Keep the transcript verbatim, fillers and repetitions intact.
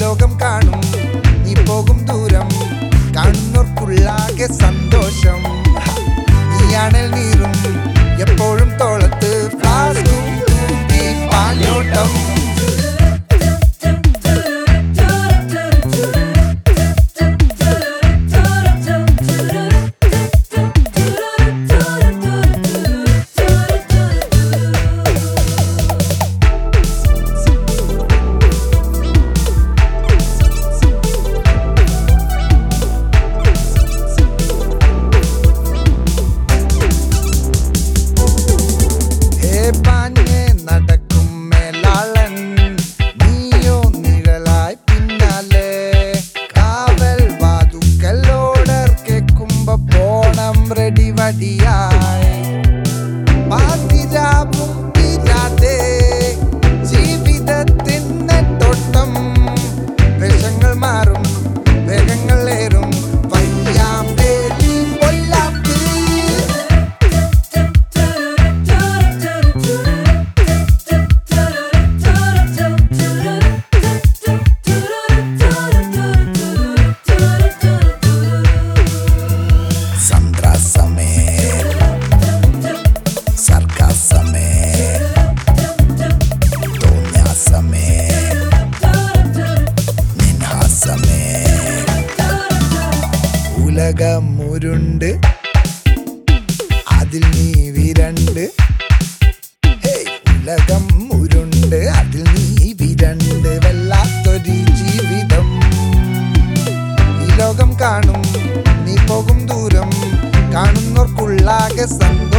ലോകം കാണും നീ പോകും ദൂരം കാണുന്നവർക്കുള്ളാകെ സന്തോഷം നീയാണൽ നീറും എപ്പോഴും തോളത്ത് ഫ്ലാസ്കും തൂക്കി പാലോട്ടം ജീവിതത്തിന് തൊട്ടം വേഷങ്ങൾ മാറും വേഗങ്ങളേറും വയ്യാം പേരി കൊല്ലാത്ത് സന്ത്രാസമേ സർക്കാസമേ തോന്യാസമേ നിൻഹാസമേ ഉലകം ഉരുണ്ട് അതിൽ നീ വിരണ്ട് ഉലകം ഉരുണ്ട് അതിൽ നീ വിരണ്ട് വല്ലാത്തൊരു ജീവിതം ഈ ലോകം കാണും നീ പോകും ദൂരം കാണുന്നവർക്കുള്ളാകെ സന്തോഷം